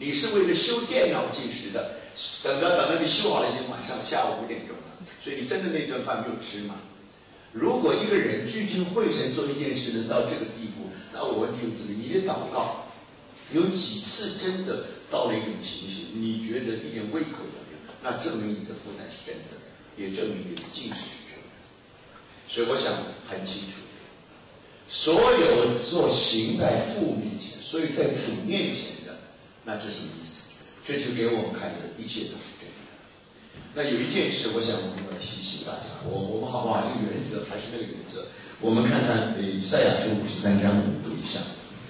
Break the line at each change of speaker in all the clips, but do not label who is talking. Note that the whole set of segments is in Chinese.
你是为了修电脑进食的，等到你修好了，已经晚上下午5点钟了，所以你真的那顿饭没有吃嘛？如果一个人聚精会神做一件事能到这个地步，那我问弟兄姊妹，你的祷告有几次真的到了一种情形，你觉得一点胃口都没有？那证明你的负担是真的，也证明你的进食是真的。所以我想很清楚，所有做行在父面前，所以在主面前的，那这是什么意思？这就给我们看的一切都是真的。那有一件事，我想我们要提醒大家，我们好不好？这个原则还是那个原则。我们看看以赛亚书53章，我们读一下。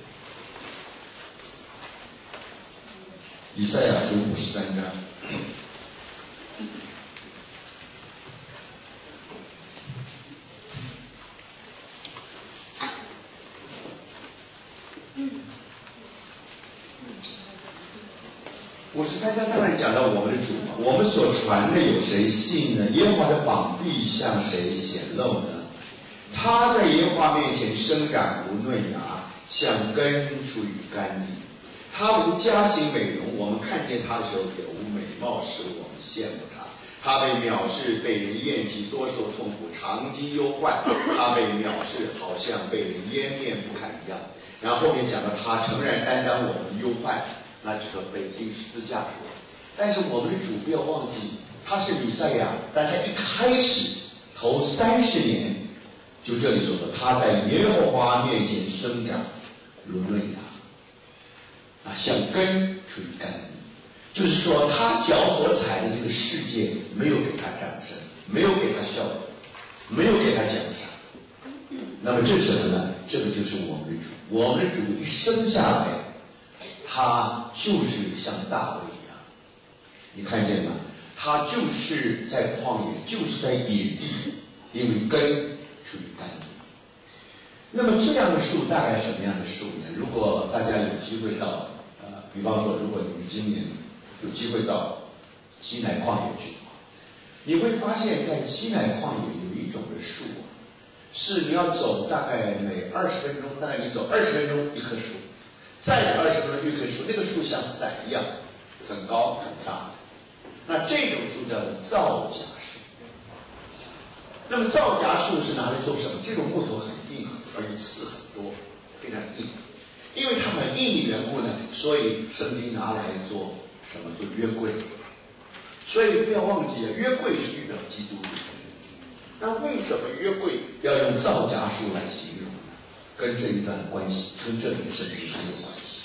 以赛亚书53章。53章当然讲到我们的主嘛，我们所传的有谁信呢？耶和华的膀臂向谁显露呢？他在耶和华面前生长如嫩芽，像根出于干地。他无佳形美容，我们看见他的时候也无美貌，使我们羡慕他。他被藐视，被人厌弃，多受痛苦，长经忧患。他被藐视，好像被人湮灭不堪一样。然后后面讲到他诚然担当我们忧患，那这个被钉十字架出来。但是我们的主不要忘记，他是弥赛亚，但他一开始头30年，就这里说的，他在耶和华面前生长如嫩芽，像根出于干地。就是说，他脚所踩的这个世界没有给他掌声，没有给他笑容，没有给他奖赏。那么这是什么呢？这个就是我们的主。我们的主一生下来，他就是像大卫一样，你看见吗？他就是在旷野，就是在野地，因为根出于干地。那么这样的树大概什么样的树呢？如果大家有机会到比方说，如果你们今年有机会到西乃旷野去的话，你会发现在西乃旷野有一种的树是你要走大概每20分钟，大概你走20分钟一棵树，再每20分钟一棵树，那个树像伞一样，很高很大。那这种树叫做皂荚树。那么皂荚树是拿来做什么？这种木头很硬，而且刺很多，非常硬。因为它很硬的缘故呢，所以圣经拿来做什么？做约柜。所以不要忘记了，约柜是预表基督的。那为什么约柜要用皂荚树来形容呢？跟这一段关系，跟这里的圣经很有关系。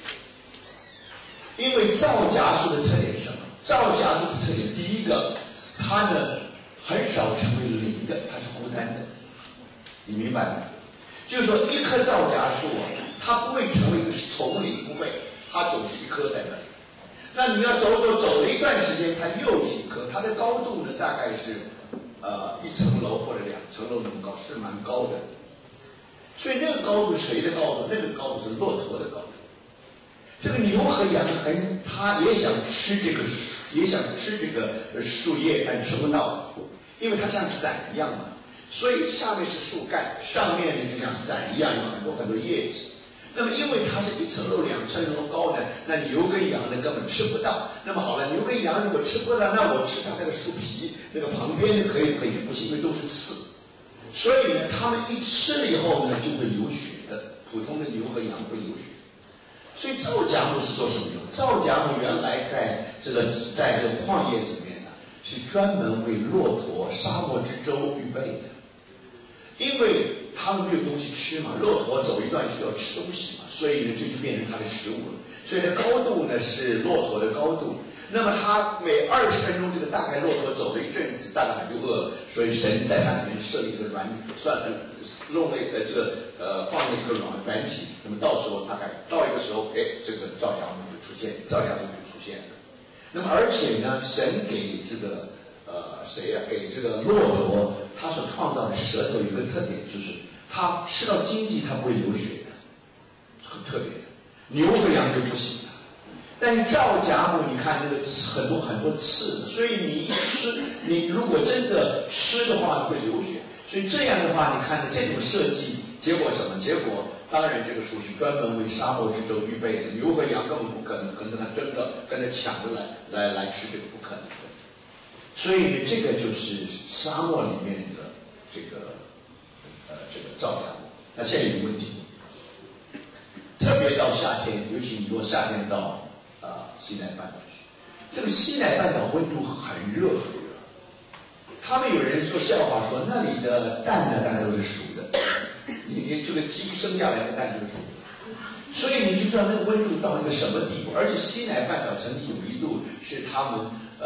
因为皂荚树的特点是什么？皂荚树的特点，第一个，它呢很少成为零的，它是孤单的。你明白吗？就是说，一棵皂荚树它不会成为一个丛林，不会，它总是一棵在那里。那你要走了一段时间，它又是一棵，它的高度呢大概是1层楼或者2层楼那么高，是蛮高的。所以那个高度谁的高度？那个高度是骆驼的高度。这个牛和羊它也想吃这个树叶，但吃不到，因为它像伞一样嘛。所以下面是树干，上面呢就像伞一样有很多很多叶子。那么因为它是1层楼、2层楼高的，那牛跟羊呢根本吃不到。那么好了，牛跟羊如果吃不到，那我吃它那个树皮，那个旁边的可以不行，因为都是刺。所以呢，它们一吃了以后呢，就会流血的。普通的牛和羊会流血。所以皂荚木是做什么用？皂荚木原来在这个旷野里面呢，是专门为骆驼沙漠之舟预备的。因为他们没有东西吃嘛，骆驼走一段需要吃东西嘛，所以呢这就变成它的食物了。所以它高度呢是骆驼的高度。那么它每20分钟，这个大概骆驼走了一阵子，大概它就饿了，所以神在它里面设立一个弄了放了一个软体。那么到时候大概到一个时候，这个皂荚木就出现了。那么而且呢，神给这个给这个骆驼，他所创造的舌头有一个特点，就是它吃到荆棘它不会流血的，很特别的。牛和羊就不行了。但是皂荚木，你看那个很多很多刺，所以你一吃，你如果真的吃的话会流血。所以这样的话，你看这种设计，结果什么？结果
当然这个树是专门为沙漠之舟预备的，牛和羊根本不可能跟他争着、跟他抢着来吃，这个不可能的。所以这个就是沙漠里面的这个造假物。那现在有个问题，特别到夏天，尤其你如果夏天到西奈半岛去，这个西奈半岛温度很热很热。他们有人说笑话说，那里的蛋呢大概都是熟的，你这个鸡生下来的蛋就是熟的，所以你就知道那个温度到一个什么地步。而且西奈半岛曾经有一度是他们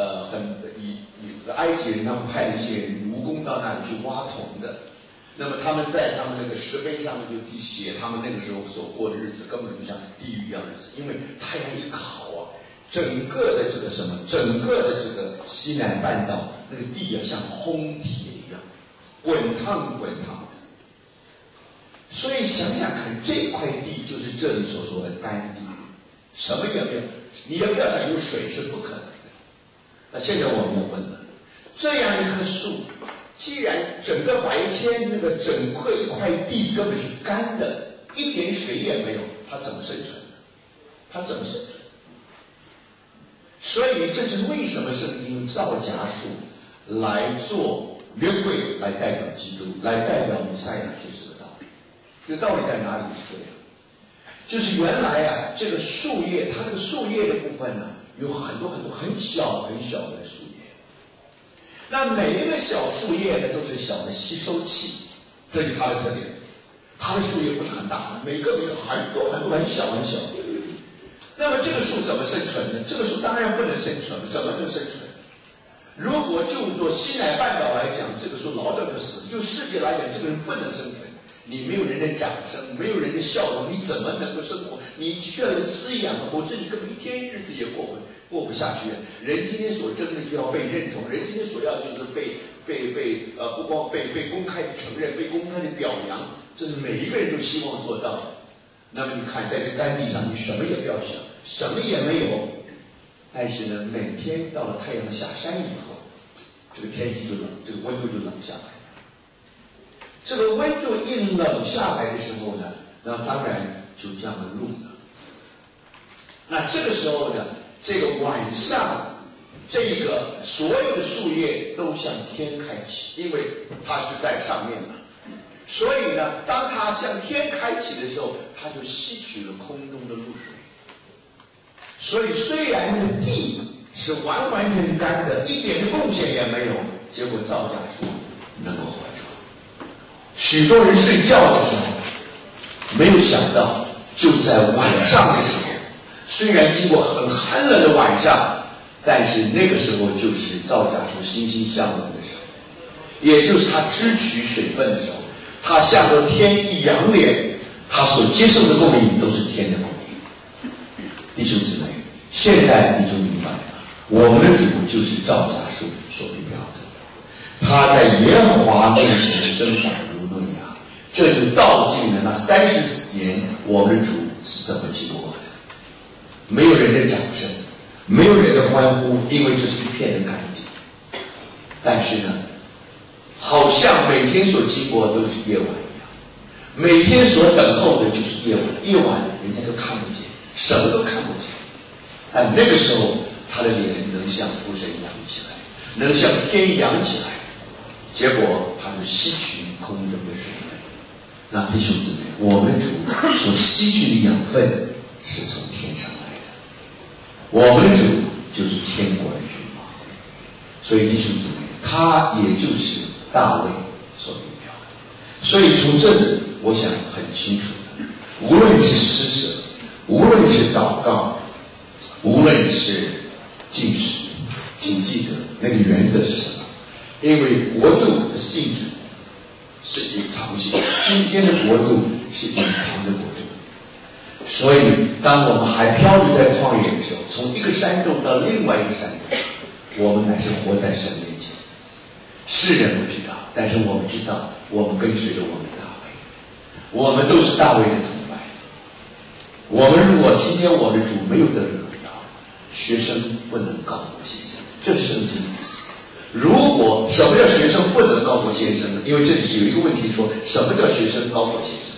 埃及人他们派那些奴工到那里去挖铜的，那么他们在他们那个石碑上面就写他们那个时候所过的日子根本就像地狱一样的日子，因为太阳一烤啊，整个的这个西南半岛那个地啊像烘铁一样，滚烫滚烫的。所以想想看，这块地就是这里所说的干地，什么也没有，你要不要想有水是不可能的。那现在我们要问了，这样一棵树，既然整个白天那个整块一块地根本是干的，一点水也没有，它怎么生存呢？它怎么生存？所以这是为什么圣经用造假树来做约柜，来代表基督，来代表弥赛亚，就是个道理。这个道理在哪里是这样？就是原来啊，这个树叶，它这个树叶的部分呢，有很多很多很小很小的树叶。那每一个小树叶呢，都是小的吸收器，这是它的特点。它的树叶不是很大，每个有很多很多很小很小。那么这个树怎么生存呢？这个树当然不能生存，怎么能生存？如果就做西奈半岛来讲，这个树老早就死；就世界来讲，这个人不能生存。你没有人的掌声，没有人的笑容，你怎么能够生活？你需要有滋养，否则你根本一天日子也过不下去。人今天所争的就要被认同，人今天所要就是不光被公开的承认，被公开的表扬，这是每一个人都希望做到的。那么你看，在这干地上，你什么也不要想，什么也没有。但是呢，每天到了太阳下山以后，这个天气就冷，这个温度就冷下来。这个温度一冷下来的时候呢，那当然就降了露了。那这个时候呢，这个晚上，这个所有的树叶都向天开启，因为它是在上面嘛。所以呢，当它向天开启的时候，它就吸取了空中的露水。所以虽然那个地是完完全全干的，一点的贡献也没有，结果造假树能够活着。许多人睡觉的时候，没有想到，就在晚上的时候，虽然经过很寒冷的晚上，但是那个时候就是造假树欣欣向荣的时候，也就是它支取水分的时候。他向着天一仰脸，他所接受的供应都是天的供应。弟兄姊妹，现在你就明白了，我们的主就是造假树所预表的。他在耶和华面前生长如嫩芽，这就道尽了那30年我们的主是怎么经过的。没有人的掌声，没有人的欢呼，因为这是一片的干地。但是呢，好像每天所经过的都是夜晚一样，每天所等候的就是夜晚。夜晚人家都看不见，什么都看不见。但那个时候，他的脸能像福神扬起来，能像天扬起来。结果他就吸取空中的水分。那弟兄姊妹，我们主所吸取的养分是从天上来的，我们主就是天国的君王。所以弟兄姊妹，他也就是大卫所预表的。所以从这里我想很清楚的，无论是施舍，无论是祷告，无论是禁食，请记得那个原则是什么？因为国度的性质是隐藏性，今天的国度是隐藏的国度。所以当我们还漂流在旷野的时候，从一个山洞到另外一个山洞，我们乃是活在神面前。世人不知道，但是我们知道，我们跟随着我们大卫，我们都是大卫的同伴。我们如果今天我们的主没有得荣耀，学生不能高过先生，这是圣经的意思。如果什么叫学生不能高过先生呢？因为这里有一个问题说，什么叫学生高过先生？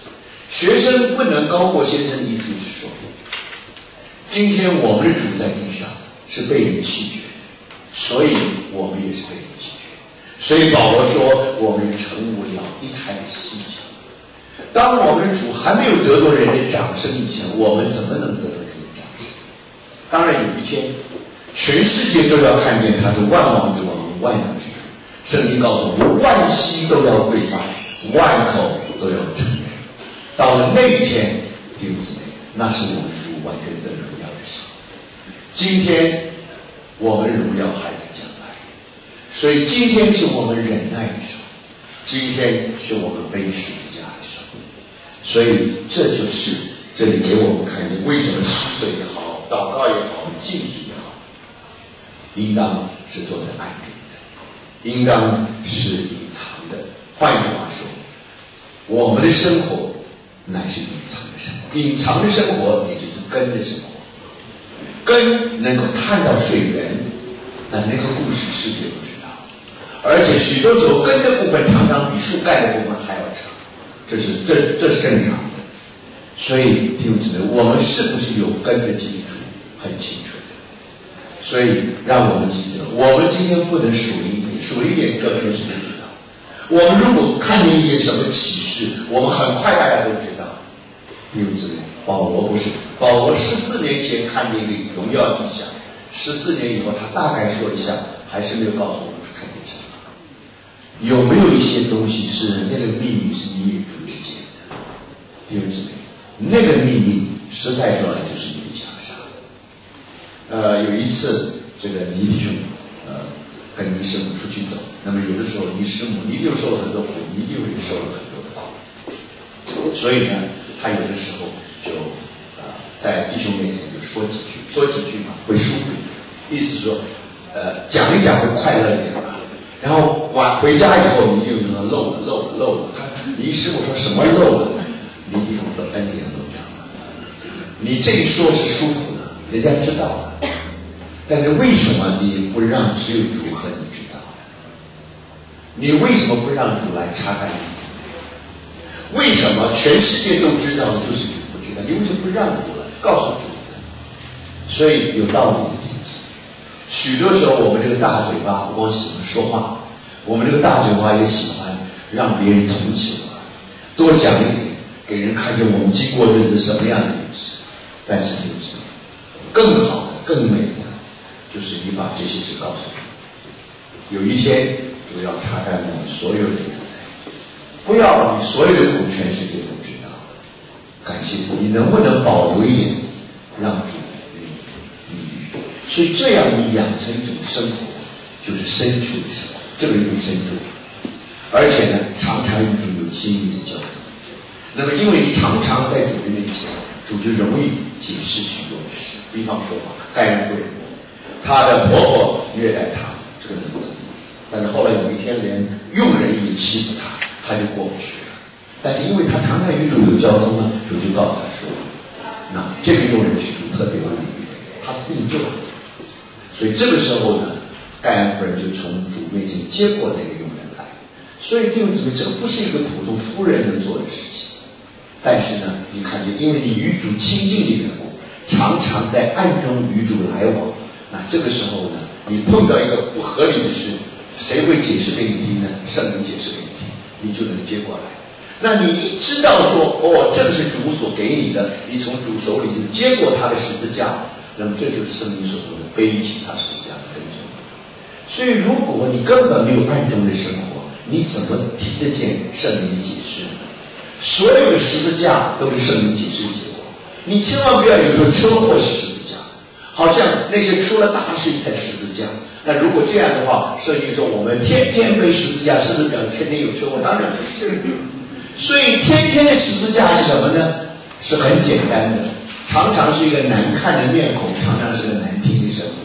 学生不能高过先生，意思是说，今天我们的主在地上是被人弃绝的，所以我们也是被人弃绝。所以保罗说，我们成无了一台的戏墙。当我们的主还没有得到人的掌声以前，我们怎么能得到人的掌声？当然有一天，全世界都要看见他是万王之王，万有之主。圣经告诉我们，万膝都要跪拜，万口都要承认。到了那一天，弟兄姊妹，那是我们主完全的荣耀的时候。今天我们荣耀还在将来，所以今天是我们忍耐的时候，今天是我们背十字架的时候。所以这就是这里给我们看见，为什么施舍也好，祷告也好，禁止也好，应当是做在暗中的，应当是隐藏的。换句话说，我们的生活乃是隐藏的生活，隐藏的生活也就是根的生活。根能够看到水源，但那个故事世界不知道，而且许多时候根的部分常常比树干的部分还要长，这是正常的。所以弟兄姊妹，我们是不是有根的基础很清楚的。所以让我们记得，我们今天不能数一点各全世界知道。我们如果看见一点什么启示，我们很快大家都知道。弟兄姊妹，保罗不是，保罗14年前看见一个荣耀地象，14年以后他大概说一下，还是没有告诉我们他看见什么。有没有一些东西是那个秘密是你与主之间的？弟兄姊妹，那个秘密实在说来就是你的袈裟。有一次这个倪弟兄跟倪师母出去走，那么有的时候倪师母一定受了很多苦，一定会受了很多的苦，所以呢他有的时候就在弟兄面前就说几句嘛，会舒服一点，意思是说讲一讲会快乐一点吧。然后回家以后你就说漏了，倪师母说什么漏了？倪弟兄说恩典漏账了。你这一说是舒服的，人家知道了，但是为什么你不让只有主和你知道？你为什么不让主来查看你？为什么全世界都知道的就是主不知道？你为什么不让主了，告诉主呢？所以有道理的弟兄，许多时候我们这个大嘴巴不光喜欢说话，我们这个大嘴巴也喜欢让别人同情我们，多讲一点，给人看见我们经过日子什么样的日子。但是弟兄，更好的、更美的，就是你把这些事告诉我。有一天，主要查看我们所有的人。不要你所有的苦全世界都知道。感谢主，你能不能保留一点，让主与你？所以这样你养成一种生活，就是深处的生活，这个有深度，而且呢，常常与主有亲密的交流。那么，因为你常常在主的面前，主就容易解释许多的事。比方说吧，盖恩夫人，她的婆婆虐待她，这个能不能？但是后来有一天，连佣人也欺负她。他就过不去了，但是因为他常常与主有交通呢，主就告诉他说：“那这个佣人是主特别为你预备，他是定做的。”所以这个时候呢，盖恩夫人就从主面前接过那个佣人来。所以弟兄姊妹，这个不是一个普通夫人能做的事情。但是呢，你看见，因为你与主亲近的缘故，常常在暗中与主来往，那这个时候呢，你碰到一个不合理的事，谁会解释给你听呢？圣灵解释给你听。你就能接过来。那你一知道说，这个是主所给你的，你从主手里就接过他的十字架，那么这就是圣经所说的背起他十字架的跟着你。所以如果你根本没有暗中的生活，你怎么听得见圣灵的解释呢？所有的十字架都是圣灵解释的结果。你千万不要有时候车祸是十字架，好像那些出了大事才十字架。那如果这样的话，圣经说我们天天背十字架，是不是表示天天有车祸？当然不是。所以天天的十字架是什么呢？是很简单的，常常是一个难看的面孔，常常是个难听的声音。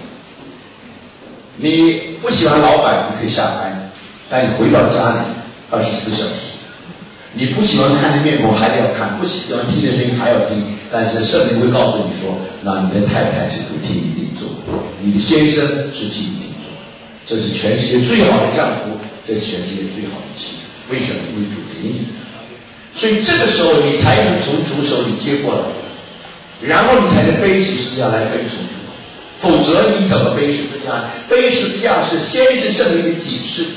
你不喜欢老板，你可以下班，但你回到家里24小时。你不喜欢看的面孔还得要看，不喜欢听的声音还要听，但是圣灵会告诉你说，那你的太太是主替你定做，你的先生是替你定做，这是全世界最好的丈夫，这是全世界最好的妻子。为什么？因为主给你的。所所以这个时候你才能从主手里接过来，然后你才能背起十字架来跟从主。否则你怎么背十字架？背十字架是先是圣灵的警示，